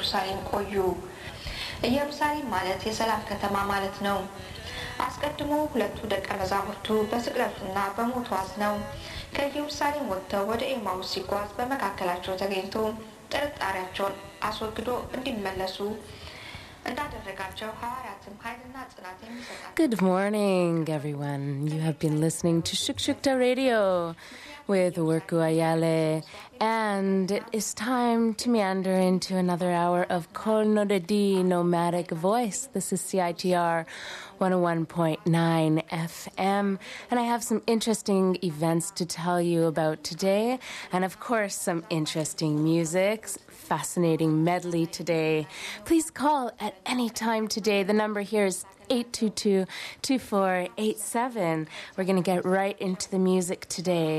በኢየሩሳሌም ቆዩ። ኢየሩሳሌም ማለት የሰላም ከተማ ማለት ነው። አስቀድሞ ሁለቱ ደቀ መዛሙርቱ በስቅለቱና በሞቱ አዝነው ከኢየሩሳሌም ወጥተው ወደ ኤማውስ ሲጓዝ በመካከላቸው ተገኝቶ ጥርጣሬያቸውን አስወግዶ እንዲመለሱ Good morning, everyone. You have been listening to Shukshukta Radio with Werku Ayale, and it is time to meander into another hour of Kol Nodedi Nomadic Voice. This is CITR 101.9 FM, and I have some interesting events to tell you about today, and of course some interesting music, fascinating medley today. Please call at any time today. The number here is 822-2487. We're going to get right into the music today.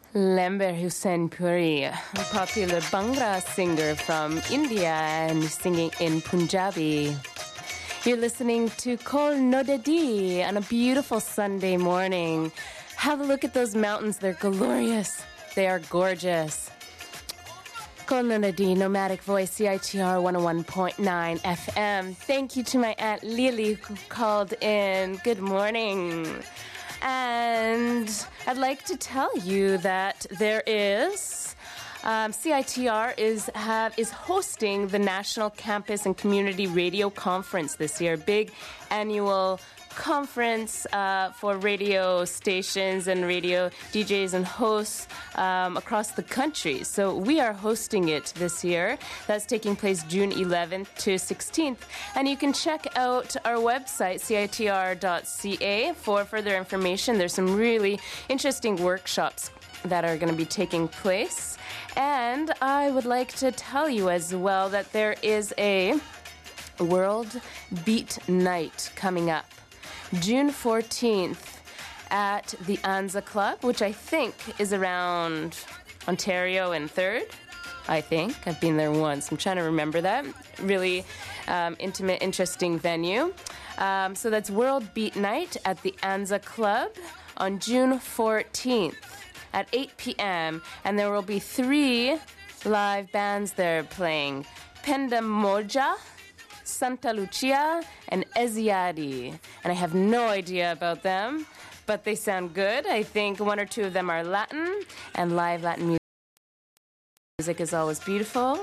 Lember Hussain Puri, a popular Bhangra singer from India and singing in Punjabi. You're listening to Kol Nodedi on a beautiful Sunday morning. Have a look at those mountains. They're glorious. They are gorgeous. Kol Nodedi, Nomadic Voice, CITR 101.9 FM. Thank you to my Aunt Lily who called in. Good morning. And I'd like to tell you that there is CITR is hosting the National Campus and Community Radio Conference this year. Big annual conference for radio stations and radio DJs and hosts across the country. So we are hosting it this year. That's taking place June 11th to 16th. And you can check out our website, citr.ca, for further information. There's some really interesting workshops that are going to be taking place. And I would like to tell you as well that there is a World Beat Night coming up June 14th at the Anza Club, which I think is around Ontario and 3rd. I think. I've been there once. I'm trying to remember that. Really intimate, interesting venue. So that's World Beat Night at the Anza Club on June 14th at 8 p.m. And there will be 3 live bands there playing. Penda Moja, Santa Lucia, and Eziadi. And I have no idea about them, but they sound good. I think 1 or 2 of them are Latin, and live Latin music is always beautiful.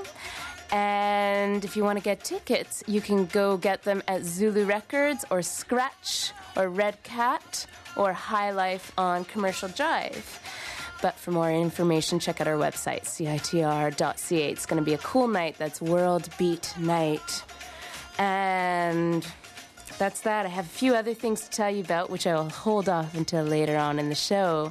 And if you want to get tickets, you can go get them at Zulu Records or Scratch or Red Cat or High Life on Commercial Drive. But for more information, check out our website, citr.ca. It's going to be a cool night. That's World Beat Night. And that's that. I have a few other things to tell you about, which I will hold off until later on in the show.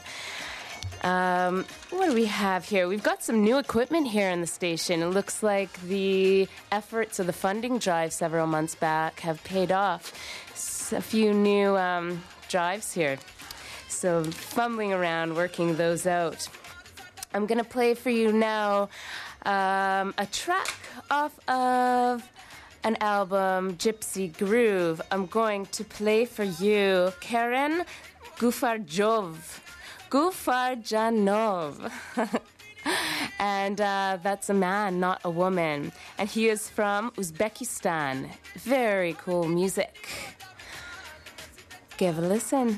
What do we have here? We've got some new equipment here in the station. It looks like the efforts of the funding drive several months back have paid off. A few new drives here. So fumbling around, working those out. I'm going to play for you now a track off of an album, Gypsy Groove. I'm going to play for you Karen Gufarjanov. And that's a man, not a woman. And he is from Uzbekistan. Very cool music. Give a listen.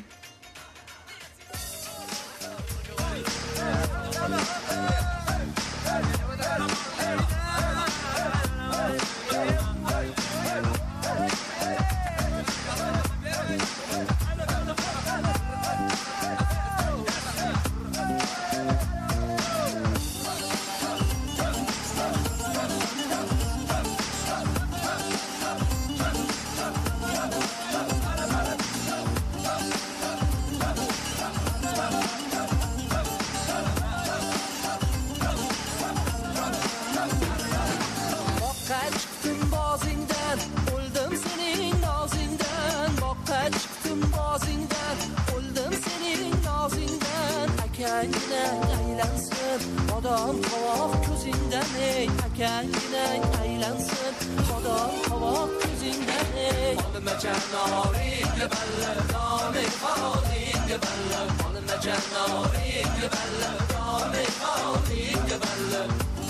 Odam qovoq ko'zingdan ey akangginang aylansin odam qovoq ko'zingdan ey olma janoring balla nomi qoling balla olma janoring balla nomi qoling balla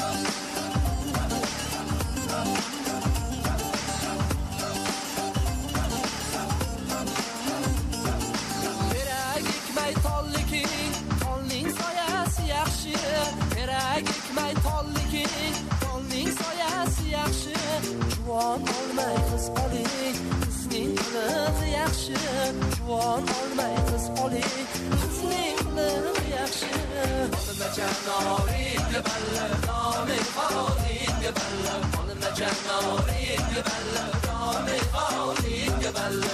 Juvon olmay qiz oling, qizning qilig'i yaxshi. Juvon olmay qiz oling, qizning qilig'i yaxshi. Olma janoring balla, nomi qoling balla. Olma janoring balla, nomi qoling balla.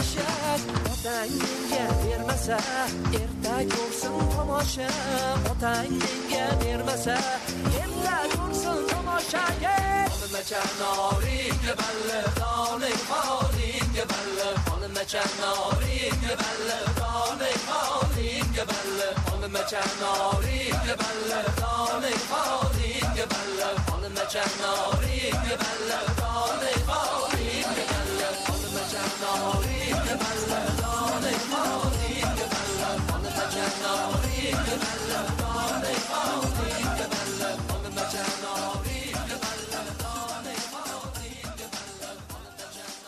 yashab otang menga bermasa erta ko'rsin tomosha otang menga bermasa erta ko'rsin tomoshaga olma chanoringga balla doning holingga balla olma chanoringga balla doning holingga balla olma chanoringga balla doning holingga balla olma chanoringga balla doning holingga balla olma chanoringga balla doning holingga balla olma chanoringga balla doning holingga balla olma chanoringga balla doning holingga balla olma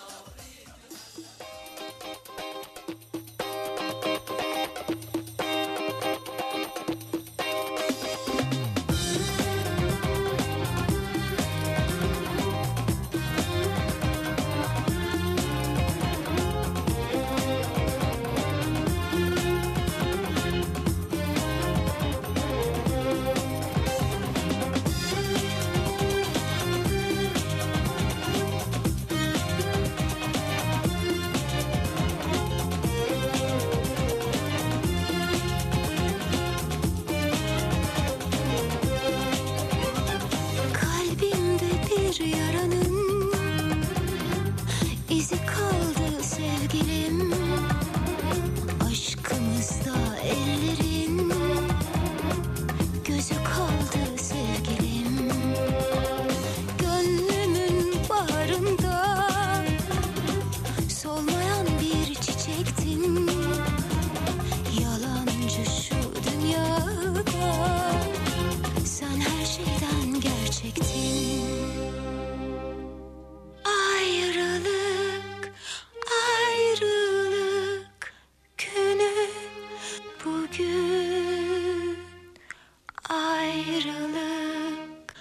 Kalbimde bir yaranın izi kaldı sevgilim. Aşkımızda ellerin gözü kaldı sevgilim. Gönlümün baharında solmayan bir çiçektin. Yalancı şu dünyada sen her şeyden gerçektin. Ayrılık, ayrılık günü bugün. Ayrılık,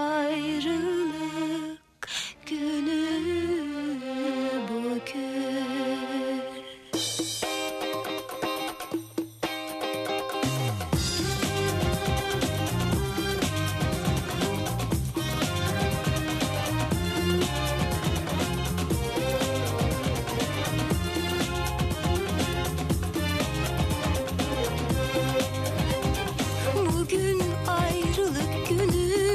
ayrılık günü bugün. Bugün ayrılık günü,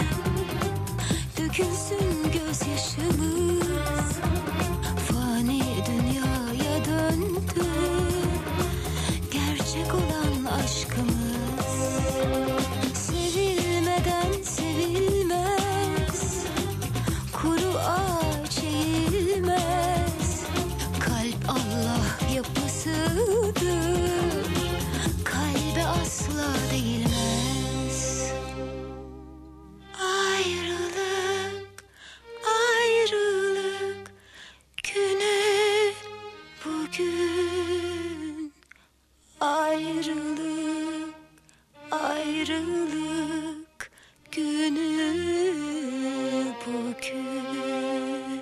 dökülsün gözyaşımız. Fani dünyaya döndü gerçek olan aşkımız. Sevilmeden sevilmez, kuru ağaç eğilmez. Kalp Allah yapısıdır, kalbe asla değilmez. Ayrılık, ayrılık günü bugün. Ayrılık, ayrılık günü bugün.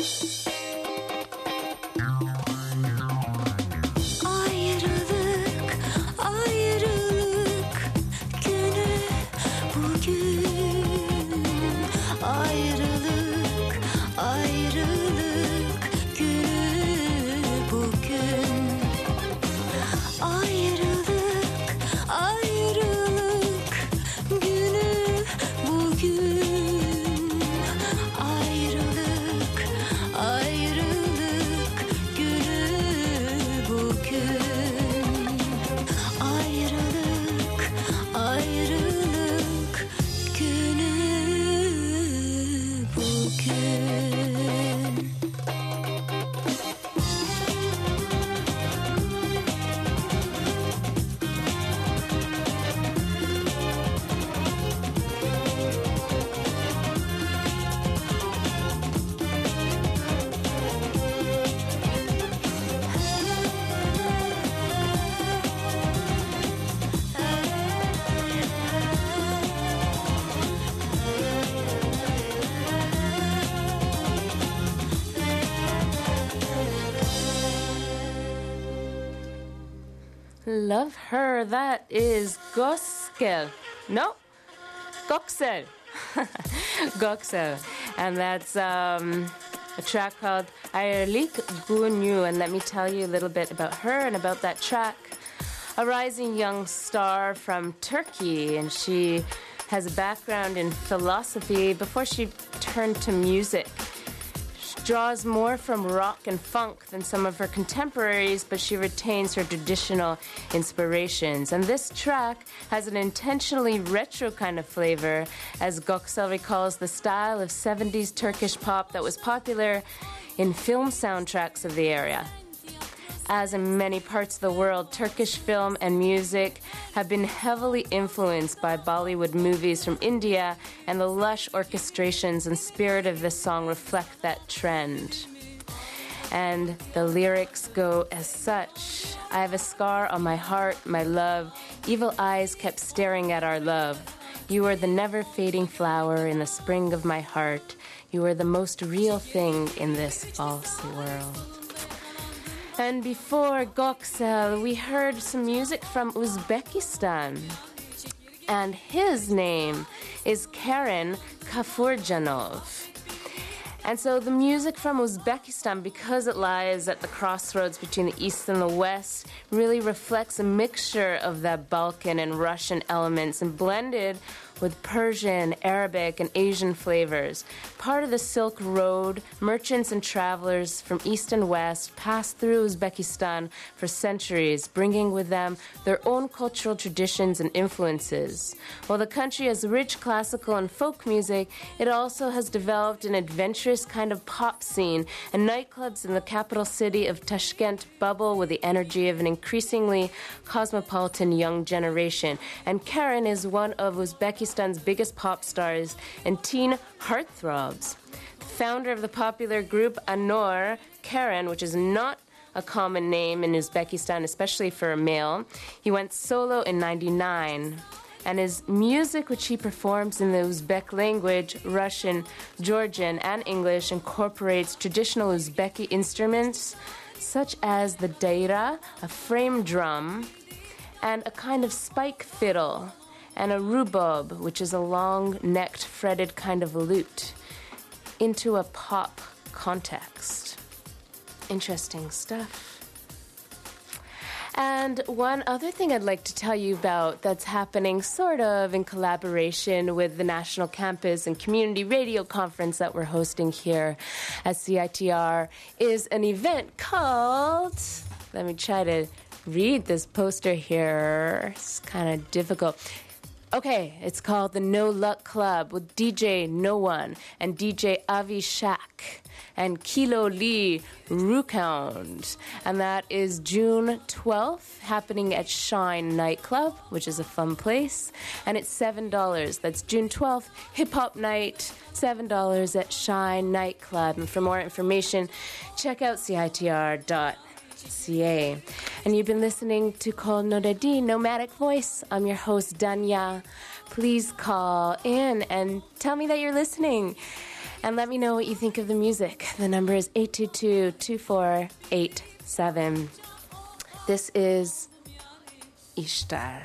Ayrılık, ayrılık günü bugün. Ayrılık, ayrılık günü bugün. Ayrılık, ayrılık günü bugün. Ayrılık, ayrılık günü bugün. Ayrılık, ayrılık günü bugün. Love her. That is Gospel. No, Goxel. Goxel. And that's a track called Ayerlik Bunyu. And let me tell you a little bit about her and about that track. A rising young star from Turkey, and she has a background in philosophy before she turned to music. She draws more from rock and funk than some of her contemporaries, but she retains her traditional inspirations. And this track has an intentionally retro kind of flavor, as Göksel recalls the style of 70s Turkish pop that was popular in film soundtracks of the area. As in many parts of the world, Turkish film and music have been heavily influenced by Bollywood movies from India, and the lush orchestrations and spirit of this song reflect that trend. And the lyrics go as such. I have a scar on my heart, my love. Evil eyes kept staring at our love. You are the never-fading flower in the spring of my heart. You are the most real thing in this false world. And before Göksel, we heard some music from Uzbekistan. And his name is Karen Kafurjanov. And so the music from Uzbekistan, because it lies at the crossroads between the East and the West, really reflects a mixture of that Balkan and Russian elements and blended with Persian, Arabic, and Asian flavors. Part of the Silk Road, merchants and travelers from East and West passed through Uzbekistan for centuries, bringing with them their own cultural traditions and influences. While the country has rich classical and folk music, it also has developed an adventurous kind of pop scene, and nightclubs in the capital city of Tashkent bubble with the energy of an increasingly cosmopolitan young generation. And Karen is one of Uzbekistan's biggest pop stars and teen heartthrobs. The founder of the popular group Anor, Karen, which is not a common name in Uzbekistan, especially for a male, he went solo in '99. And his music, which he performs in the Uzbek language, Russian, Georgian, and English, incorporates traditional Uzbeki instruments such as the daira, a frame drum, and a kind of spike fiddle, and a rubob, which is a long-necked, fretted kind of lute, into a pop context. Interesting stuff. And one other thing I'd like to tell you about that's happening sort of in collaboration with the National Campus and Community Radio Conference that we're hosting here at CITR is an event called, let me try to read this poster here, it's kind of difficult. Okay, it's called the No Luck Club with DJ No One and DJ Avi Shak and Kilo Lee Rukound. And that is June 12th, happening at Shine Nightclub, which is a fun place. And it's $7. That's June 12th, hip-hop night, $7 at Shine Nightclub. And for more information, check out CITR.ca. And you've been listening to Kol Nodadi, Nomadic Voice. I'm your host, Danya. Please call in and tell me that you're listening. And let me know what you think of the music. The number is 822-2487. This is Ishtar.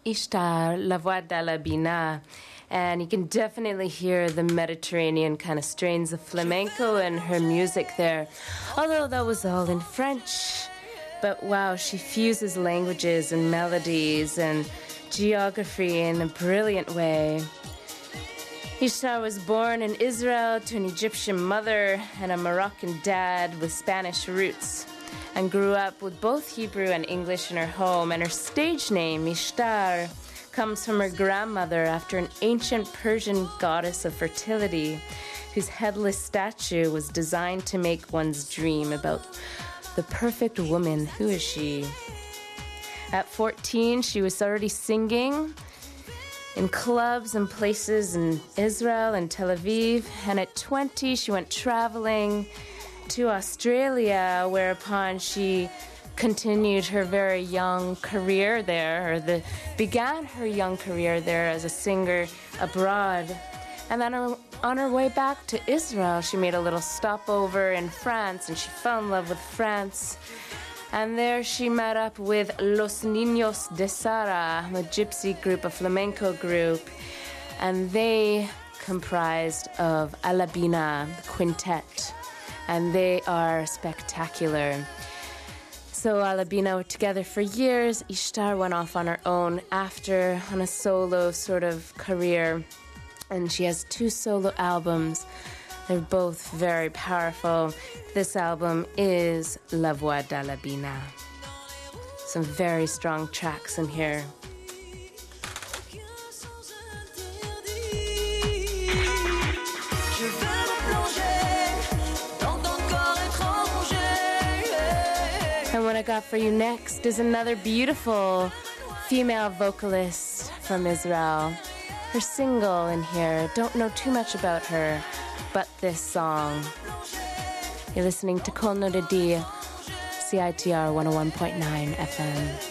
Ishtar, La Voix de la Bina. And you can definitely hear the Mediterranean kind of strains of flamenco in her music there. Although that was all in French. But wow, she fuses languages and melodies and geography in a brilliant way. Ishtar was born in Israel to an Egyptian mother and a Moroccan dad with Spanish roots, and grew up with both Hebrew and English in her home. And her stage name, Ishtar, comes from her grandmother after an ancient Persian goddess of fertility whose headless statue was designed to make one's dream about the perfect woman. Who is she? At 14, she was already singing in clubs and places in Israel and Tel Aviv. And at 20, she went traveling to Australia, whereupon she continued her very young career there, or began her young career there as a singer abroad. And then on her way back to Israel, she made a little stopover in France, and she fell in love with France. And there she met up with Los Niños de Sara, a gypsy group, a flamenco group, and they comprised of Alabina, the quintet, and they are spectacular. So Alabina were together for years. Ishtar went off on her own after, on a solo sort of career, and she has 2 solo albums. They're both very powerful. This album is La Voix de la Bina. Some very strong tracks in here. And what I got for you next is another beautiful female vocalist from Israel. Her single in here, don't know too much about her, but this song. You're listening to Kol Nodedi, CITR 101.9 FM.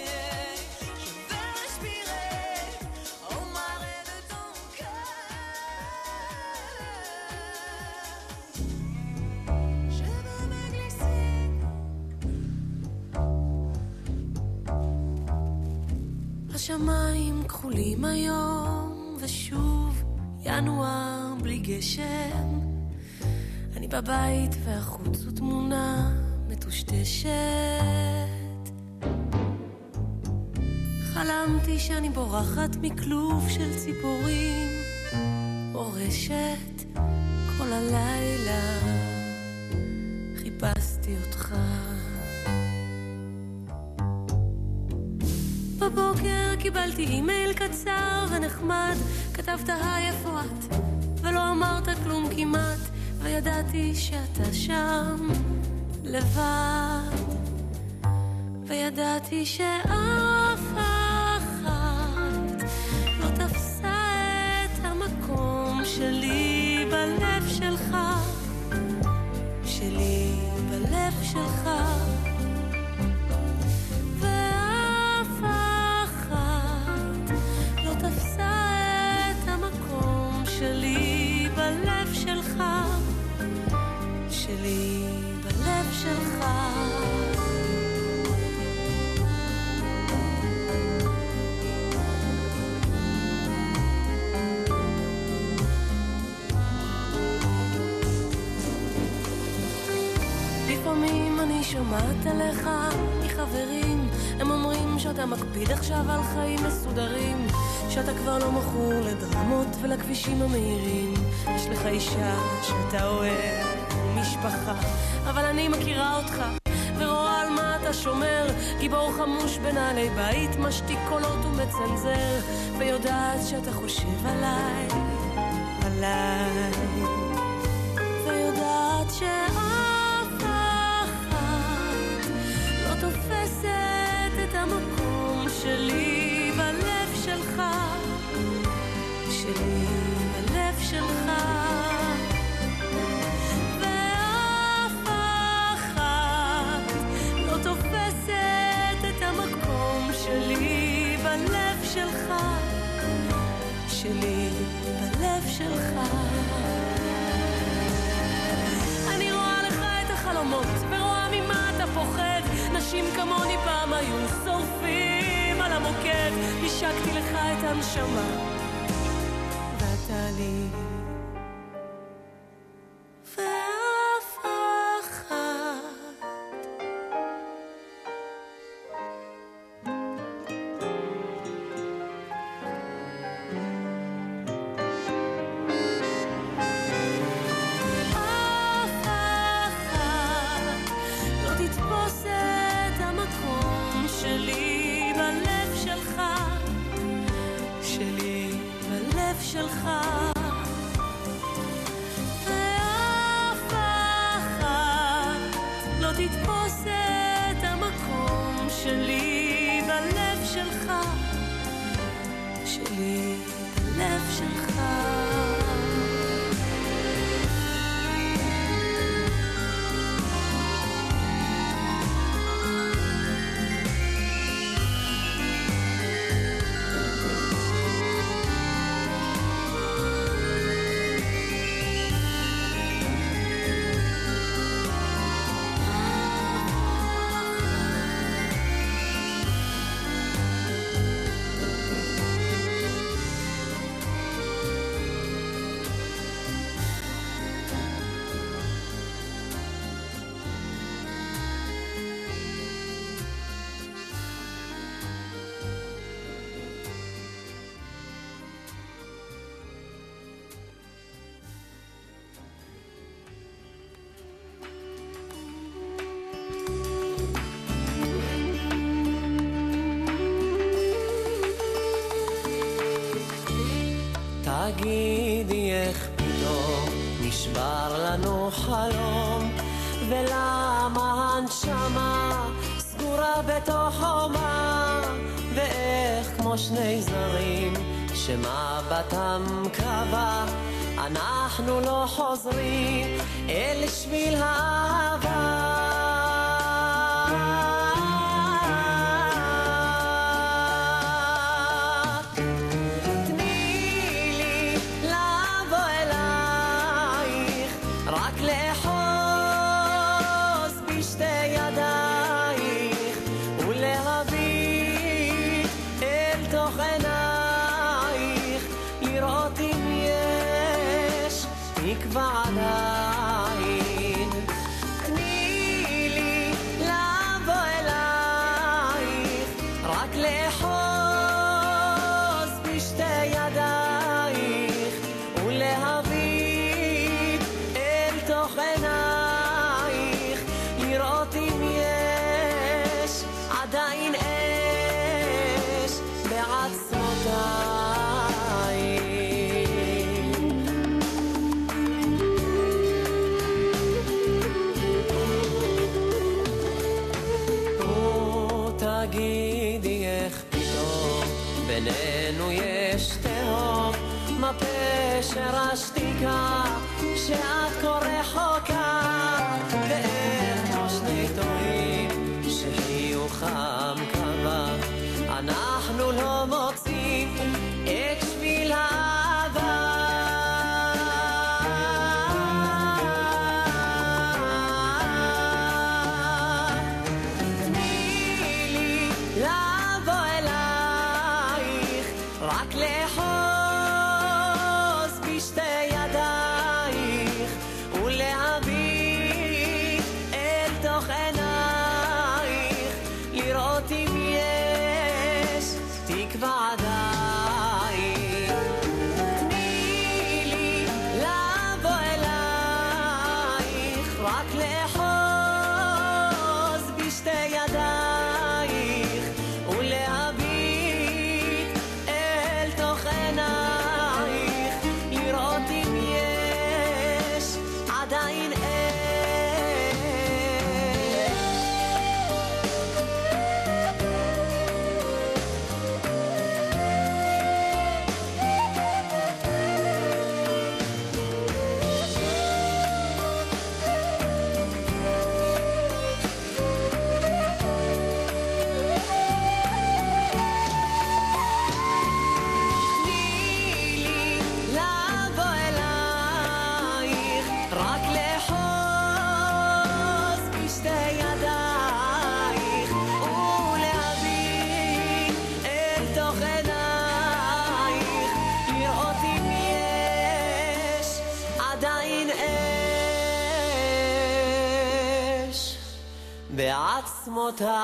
השמיים כחולים היום, ושוב ינואר בלי גשם. אני בבית והחוץ הוא תמונה מטושטשת. חלמתי שאני בורחת מכלוב של ציפורים, אורשת כל הלילה, חיפשתי אותך. בבוקר קיבלתי אימייל קצר ונחמד, כתבת היי איפה את, ולא אמרת כלום כמעט, וידעתי שאתה שם לבד, וידעתי שאף אחת לא תפסה את המקום שלי בלב שלך, שלי בלב שלך. שלי בלב שלך, שלי בלב שלך. לפעמים אני שומעת עליך מחברים, הם אומרים שאתה מקפיד עכשיו על חיים מסודרים, שאתה כבר לא מכור לדרמות ולכבישים המהירים, יש לך אישה שאתה אוהב, משפחה, אבל אני מכירה אותך ורואה על מה אתה שומר, גיבור חמוש בנעלי בית, משתיק קולות ומצנזר, ויודעת שאתה חושב עליי, עליי, ויודעת שאף אחת לא תופסת את המקום שלי בלב שלך, שלי בלב שלך. ואף אחת לא תופסת את המקום שלי בלב שלך, שלי בלב שלך. אני רואה לך את החלומות ורואה ממה אתה פוחד, נשים כמוני פעם היו שורפים על המוקד, השקתי לך את הנשמה, ואתה לי ואף אחת. אף אחת לא תתפוס את המקום שלי בלב שלך, שלי בלב שלך. ואף אחת לא תתפוס את המקום שלי בלב שלך, שלי בלב שלך. תגידי איך פתאום נשבר לנו חלום, ולמה הנשמה סגורה בתוך חומה, ואיך כמו שני זרים שמבטם קבע, אנחנו לא חוזרים אל שביל האהבה. ועדיין תני לי לבוא אלייך, רק לחוז בשתי ידייך ולהביט אל תוך עינייך, לראות אם יש עדיין אש בעצמותייך. תגידי איך פתאום בינינו יש תהום, מה פשר השתיקה שאת כה רחוקה, ואיך כמו שני טועים שחיוכם קבע, אנחנו לא מוצאים את שביל האהבה. בעצמותיי.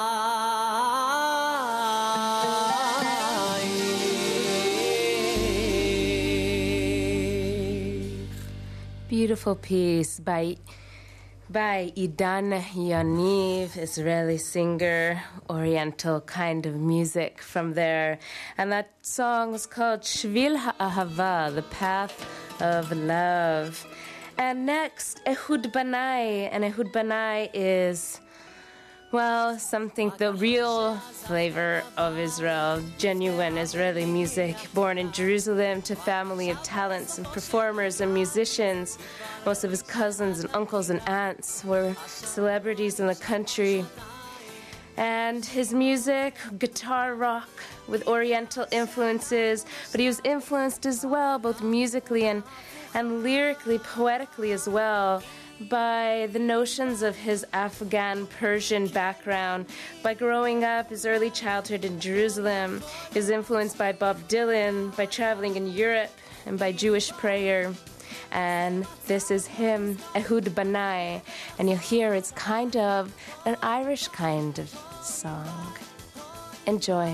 Beautiful piece by Idan Yaniv, Israeli singer, oriental kind of music from there. And that song was called Shvil Ha'ahava, the path of love. And next, Ehud Banai. And Ehud Banai is, well, something, the real flavor of Israel, genuine Israeli music, born in Jerusalem to family of talents and performers and musicians. Most of his cousins and uncles and aunts were celebrities in the country. And his music, guitar rock with oriental influences, but he was influenced as well, both musically and lyrically, poetically as well, by the notions of his Afghan Persian background. By growing up, his early childhood in Jerusalem, his influence by Bob Dylan, by traveling in Europe, and by Jewish prayer. And this is him, Ehud Banai, and you'll hear it's kind of an Irish kind of song. Enjoy.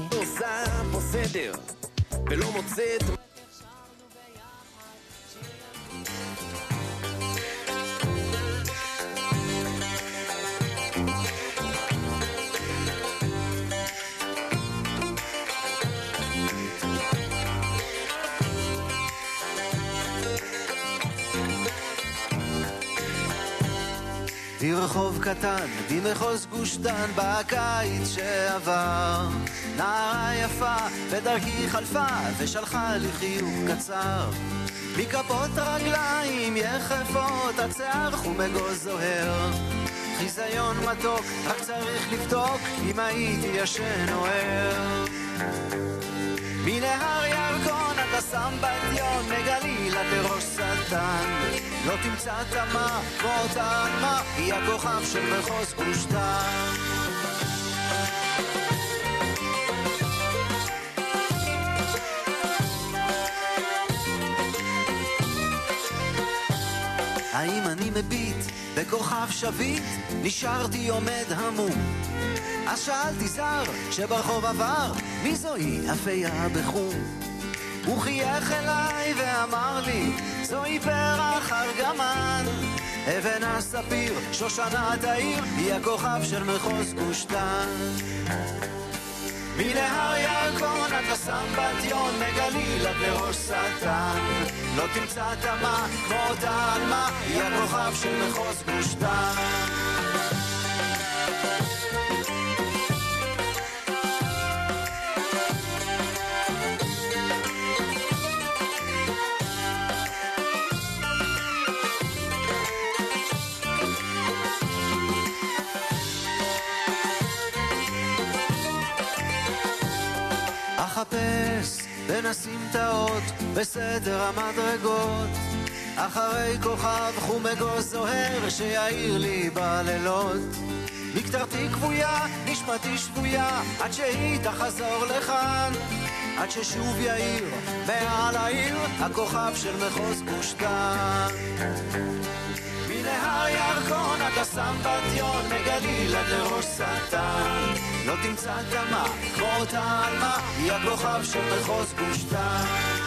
ברחוב קטן, במחוז גוש דן, בקיץ שעבר, נערה יפה בדרכי חלפה ושלחה לי חיוך קצר. מכפות רגליים יחפות, השיער חומגו זוהר, חיזיון מתוק, רק צריך לבדוק אם הייתי ישן או ער. מנהר ירקון אתה שם בדיון, מגליל עד לראש שטן, לא תמצא תמה כמו אותה עלמה, היא הכוכב של מחוז גוש דן. האם אני מביט בכוכב שביט? נשארתי עומד המום. אז שאלתי זר שברחוב עבר, מי זוהי אפיה בחום? הוא חייך אליי ואמר לי, זוהי פרח ארגמן, אבן הספיר, שושנת העיר, היא הכוכב של מחוז גוש דן. מנהר ירקון עד לסמבטיון, מגליל עד לראש שטן, לא תמצא תמה כמו אותה עלמה, היא הכוכב של מחוז גוש דן. אחפש בין הסמטאות בסדר המדרגות, אחרי כוכב חומגו זוהר שיעיר לי בלילות. מקטרתי כבויה, נשמתי שבויה, עד שהיא תחזור לכאן, עד ששוב יאיר מעל העיר הכוכב של מחוז גוש דן. מנהר ירקון עד הסמבטיון, מגליל עד לראש שטן, לא תמצא תמה כמו אותה עלמה, היא הכוכב של מחוז גוש דן.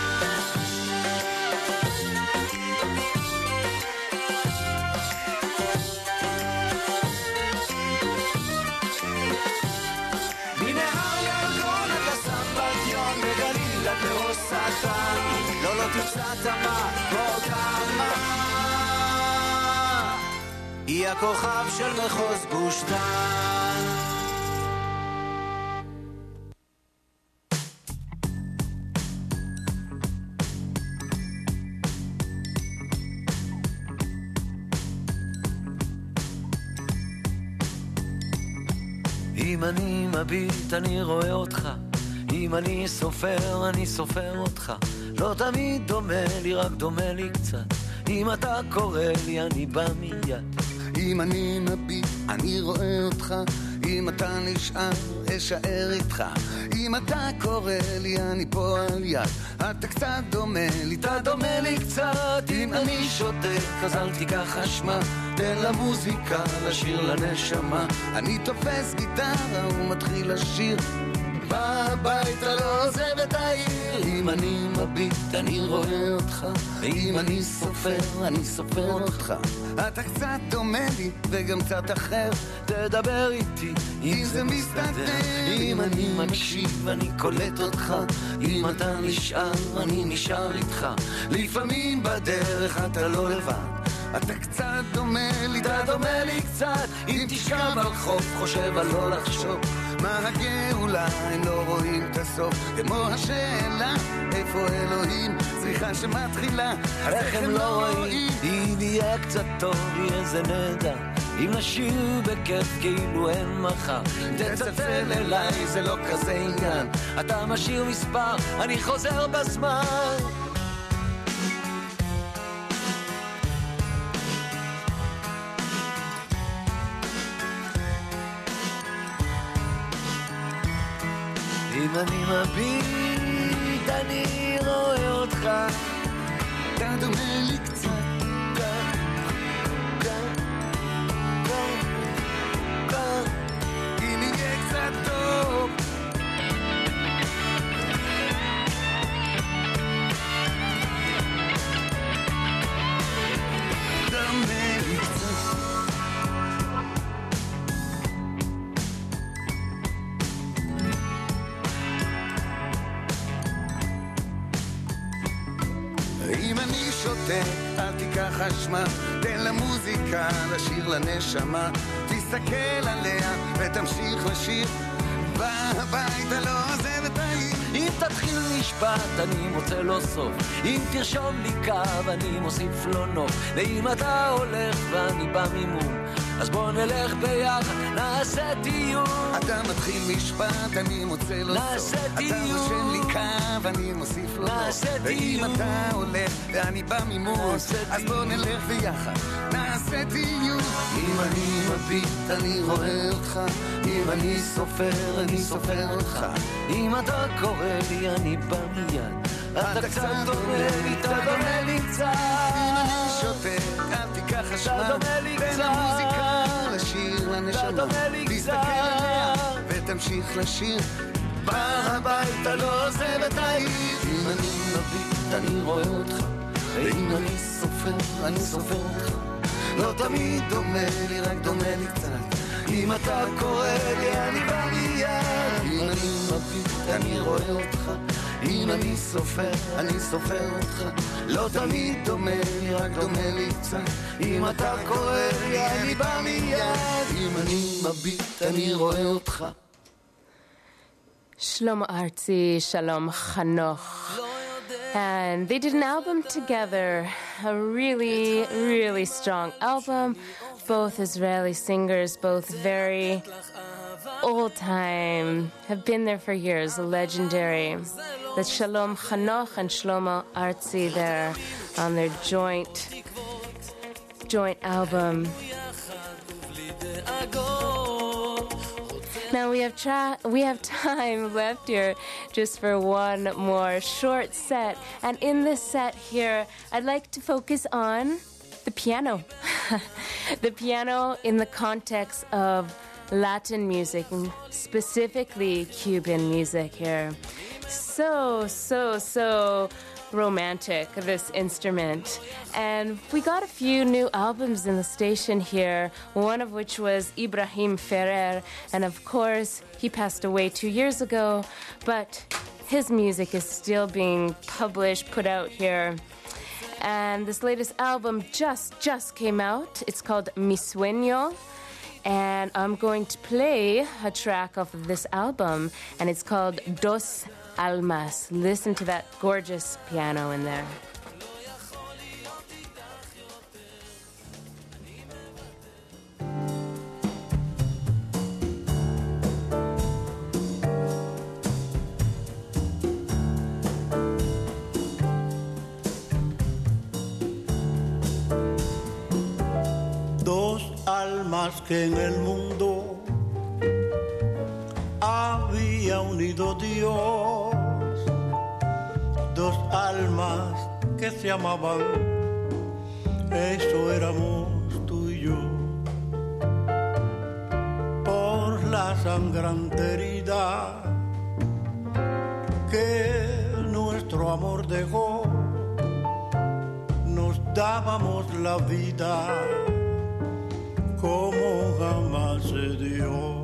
מנהר ירקון עד הסמבטיון, מגליל עד לראש שטן, לא תמצא תמה כמו אותה עלמה, היא הכוכב של מחוז גוש דן. אם אני מביט אני רואה אותך, אם אני סופר אני סופר אותך, לא תמיד דומה לי, רק דומה לי קצת, אם אתה קורא לי אני בא מיד. אם אני מביט אני רואה אותך, אם אתה נשאר, אשאר איתך. אם אתה קורא לי, אני פה על יד. אתה קצת דומה לי, אתה דומה לי קצת. אם אני שותק, אז אל תיקח אשמה. תן למוזיקה, לשיר לנשמה. אני תופס גיטרה ומתחיל לשיר. בא הביתה, לא עוזב את העיר. אם אני מביט, אני רואה אותך. אם אני סופר, אני סופר אותך. אתה קצת דומה לי וגם קצת אחר. תדבר איתי אם זה מסתדר. אם אני מקשיב, אני קולט אותך. אם אתה נשאר, אני נשאר איתך. לפעמים בדרך אתה לא לבד. אתה קצת דומה לי, אתה דומה לי קצת. אם תשכב על חוף, חושב על לא לחשוב. מה הגאולה, הם לא רואים את הסוף. כמו השאלה, איפה אלוהים? צריכה שמתחילה, אז איך הם לא רואים? אם יהיה קצת טוב, יהיה זה נדע. אם נשאיר בכיף כאילו אין מחר. תצלצל אליי, זה לא כזה עניין. אתה משאיר מספר, אני חוזר בזמן. אם אני מביט, אני רואה אותך. אתה דומה לי קצת. אם יהיה קצת טוב. דומה לי קצת. אם אני שותה, אל תיקח אשמה. תן למוזיקה, לשיר לנשמה. תסתכל עליה ותמשיך לשיר. בא הביתה, לא עוזב את העיר. אם תתחיל משפט, אני מוצא לו סוף. אם תרשום לי קו, אני מוסיף לו נוף. ואם אתה הולך ואני בא ממום, אז בוא נלך ביחד, נעשה טיול. אתה מתחיל משפט, אני מוצא לו סוף. אתה רושם לי קו, אני מוסיף לו נוף. ואם אתה הולך ואני בא ממול, אז בוא נלך ביחד, נעשה טיול. אם אני מביט, אני רואה אותך. אם אני סופר, אני סופר אותך. אם אתה קורא לי, אני בא מיד. אתה קצת דומה לי, אתה דומה לי קצת. אם אני שותה, אל תיקח אשמה. תן למוזיקה, לשיר לנשמה. תסתכל עליה ותמשיך לשיר. בא הביתה, לא עוזב את העיר. אם אני מביט, אני רואה אותך. ואם אני סופר, אני סופר אותך. לא תמיד דומה לי, רק דומה לי קצת. אם אתה קורא לי, אני בא מיד. אם אני מביט, אני רואה אותך. אם אני סופר, אני סופר אותך. לא תמיד דומה לי, רק דומה לי קצת. אם אתה קורא לי, אני בא מיד. אם אני מביט, אני רואה אותך. Shlomo Artzi, Shalom Chanoch. And they did an album together, a really, really strong album. Both Israeli singers, both very old time, have been there for years, legendary. That's Shalom Chanoch and Shlomo Artzi there on their joint album. Now we have time left here just for one more short set. And in this set here, I'd like to focus on the piano. The piano in the context of Latin music, and specifically Cuban music here. So romantic, this instrument. And we got a few new albums in the station here, one of which was Ibrahim Ferrer, and of course he passed away 2 years ago, but his music is still being published, put out here. And this latest album just came out. It's called Mi Sueño, and I'm going to play a track off of this album, and it's called Dos Almas. Listen to that gorgeous piano in there. Dos almas que en el mundo unido Dios, dos almas que se amaban, eso éramos tú y yo. Por la sangrante herida que nuestro amor dejó, nos dábamos la vida como jamás se dio.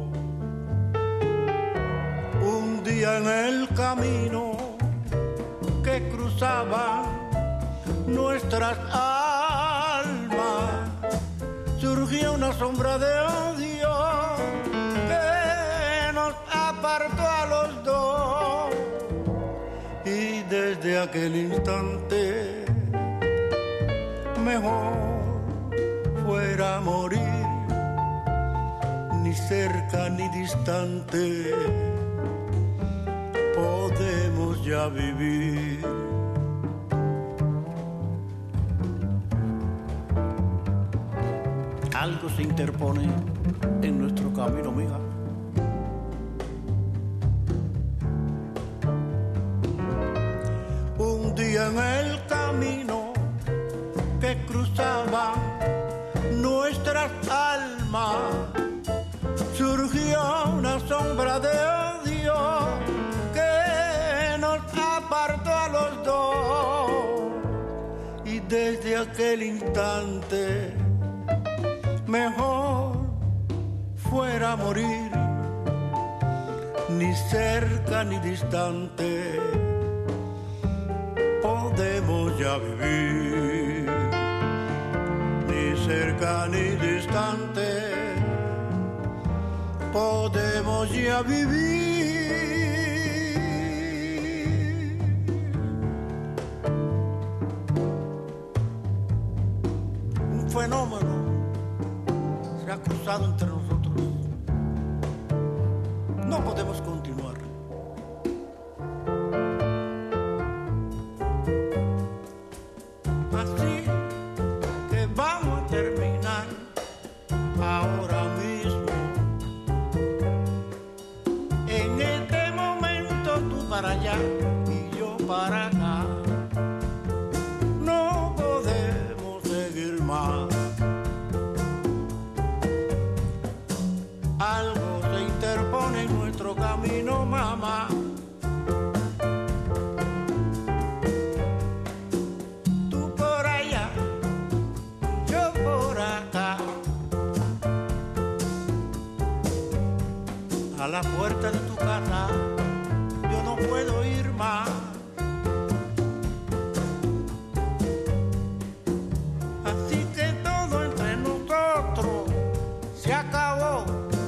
Un día en el camino que cruzaban nuestras almas, surgió una sombra de odio que nos apartó a los dos. Y desde aquel instante mejor fuera morir, ni cerca ni distante podemos ya vivir. Algo se interpone en nuestro camino, mija. Un día en el camino que cruzaban nuestras almas, surgió una sombra de odio que nos apartó a los dos. Y desde aquel instante mejor fuera morir, ni cerca ni distante podemos ya vivir, ni cerca ni distante podemos ya vivir. Un fenómeno se ha cruzado entre nosotros. No podemos continuar. Así que vamos a terminar ahora mismo. En este momento tú para allá y yo para acá. No podemos seguir más. Algo se interpone en nuestro camino, mamá. Tú por allá, yo por acá. A la puerta de tu casa yo no puedo ir más. Así que todo entre nosotros se acabó.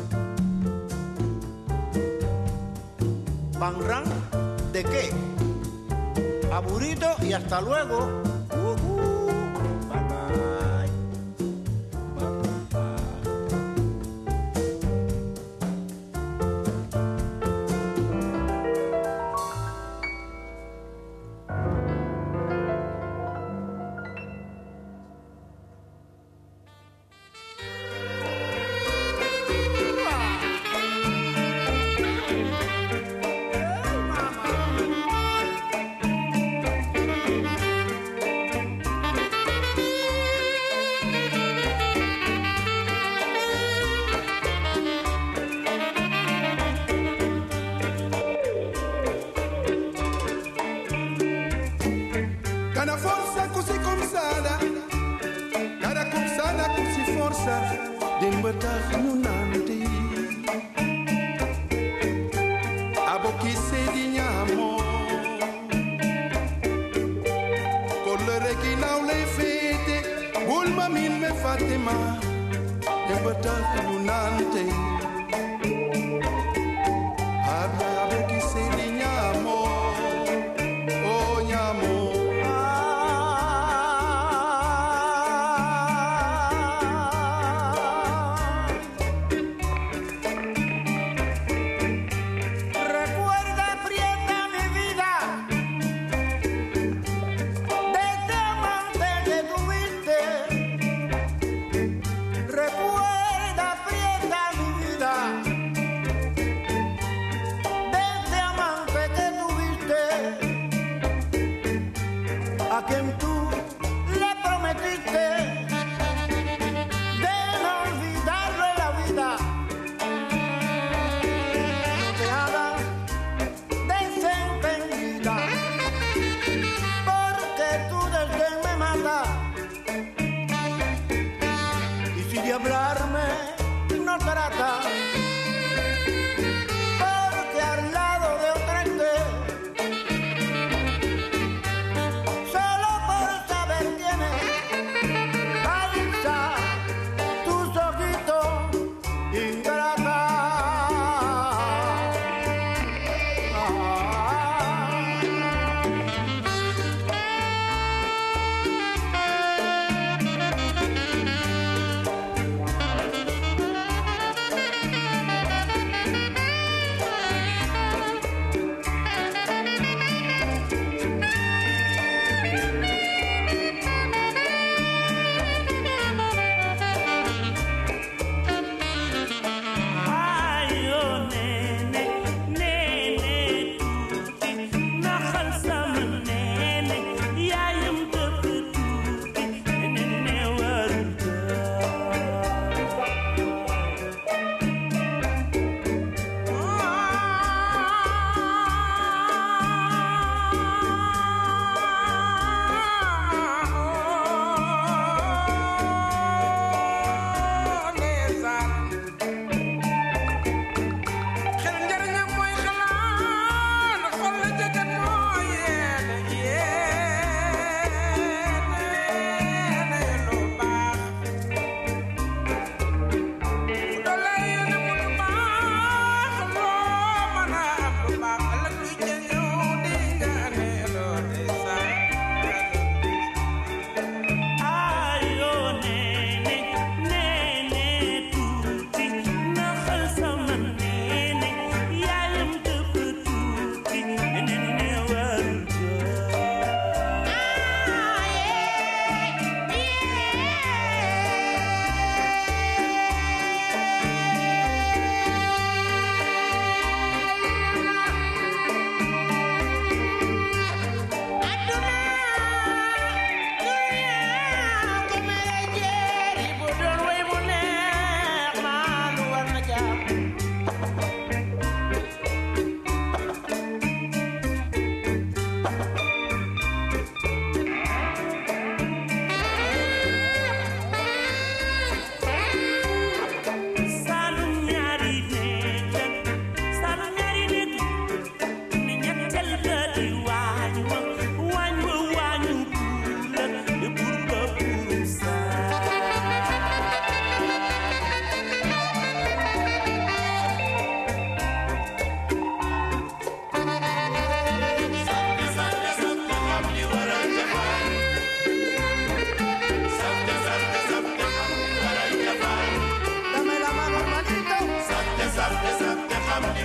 Banrán, ¿de qué? Aburrito y hasta luego. Bye bye. Cada força così comsada, cada comsada così força, dimbatas nunanti. Abo chi sedi amor, colore chi naule fete, bulma min me Fatima, dimbatas nunanti. Abo chi sedi amor, oh amor. Recuerda, aprieta mi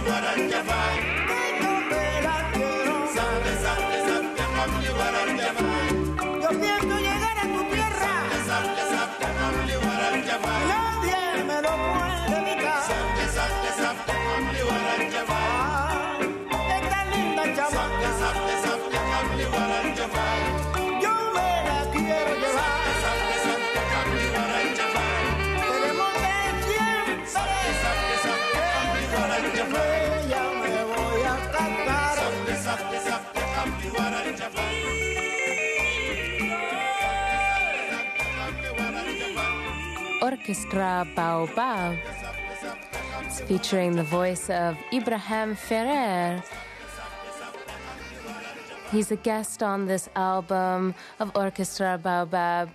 Orchestra Baobab. It's featuring the voice of Ibrahim Ferrer. He's a guest on this album of Orchestra Baobab.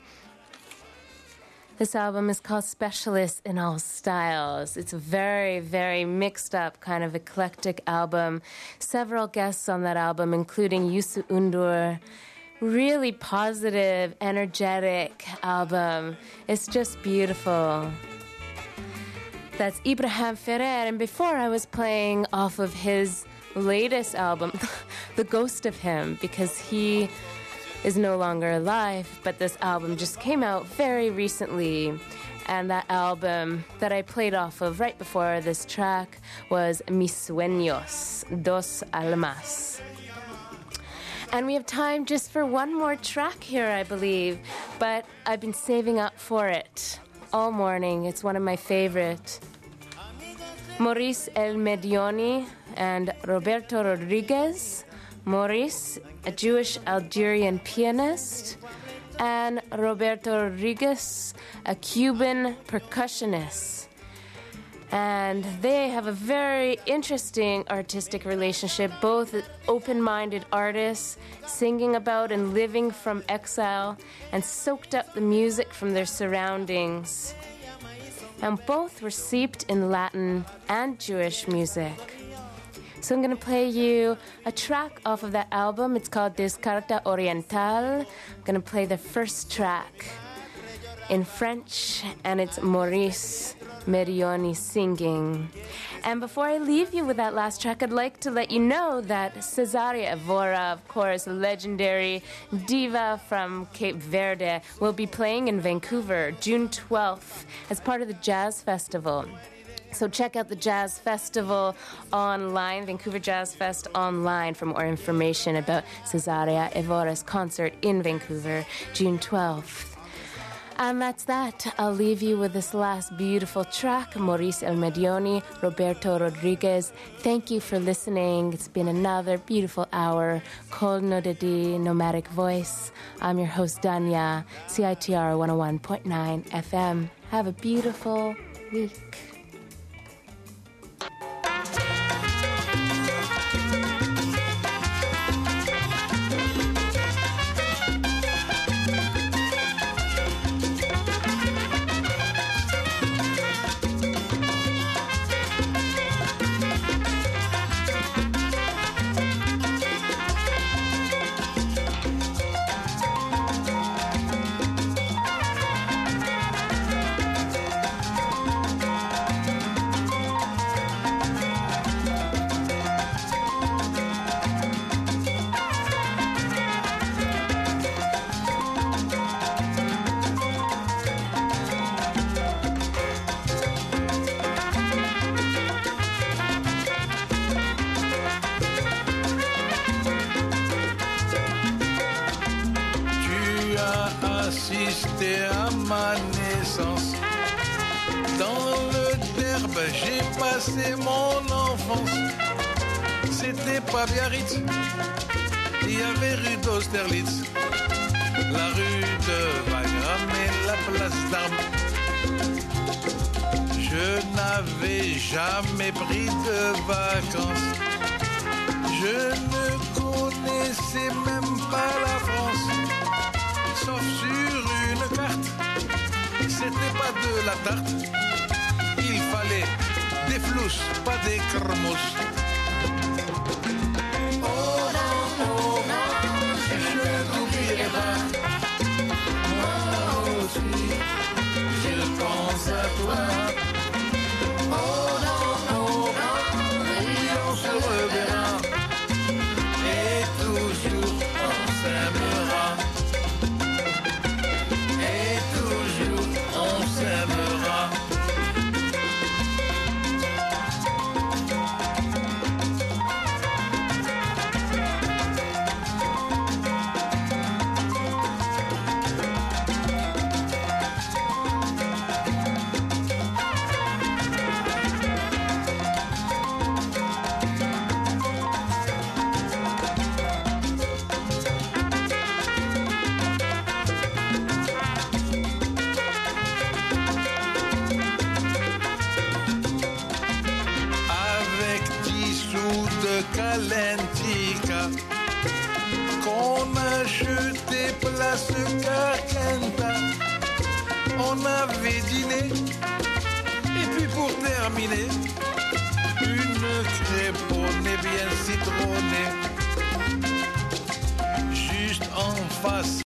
This album is called Specialist in All Styles. It's a very, very mixed up, kind of eclectic album. Several guests on that album, including Youssou N'Dour. Really positive, energetic album. It's just beautiful. That's Ibrahim Ferrer. And before I was playing off of his latest album, The Ghost of Him, because he is no longer alive, but this album just came out very recently. And that album that I played off of right before this track was Mis Sueños, Dos Almas. And we have time just for one more track here, I believe, but I've been saving up for it all morning. It's one of my favorite. Maurice El Medioni and Roberto Rodriguez. Maurice, a Jewish Algerian pianist, and Roberto Rodriguez, a Cuban percussionist. And they have a very interesting artistic relationship, both open-minded artists singing about and living from exile and soaked up the music from their surroundings. And both were steeped in Latin and Jewish music. So I'm going to play you a track off of that album. It's called Descarta Oriental. I'm going to play the first track in French, and it's Maurice Medioni singing. And before I leave you with that last track, I'd like to let you know that Cesaria Evora, of course, a legendary diva from Cape Verde, will be playing in Vancouver June 12th as part of the Jazz Festival. So check out the Jazz Festival online, Vancouver Jazz Fest online, for more information about Cesaria Evora's concert in Vancouver June 12th. And that's that. I'll leave you with this last beautiful track, Maurice El Medioni, Roberto Rodriguez. Thank you for listening. It's been another beautiful hour. Kol Nodedi, Nomadic Voice. I'm your host, Danya, CITR 101.9 FM. Have a beautiful week. À ma naissance, dans le derbe, j'ai passé mon enfance. C'était pas Biarritz, il y avait rue d'Austerlitz, la rue de Wagram et la place d'Armes. Je n'avais jamais pris de vacances, je ne connaissais même pas la France, sauf sur une carte. C'était pas de la tarte, il fallait des flous, pas des cremos. Oh non, je ne t'oublierai pas. Moi aussi, je pense à toi. Oh non, Calentica qu'on a acheté place Carcenta. On avait dîné et puis pour terminer une crêponnée bien citronnée juste en face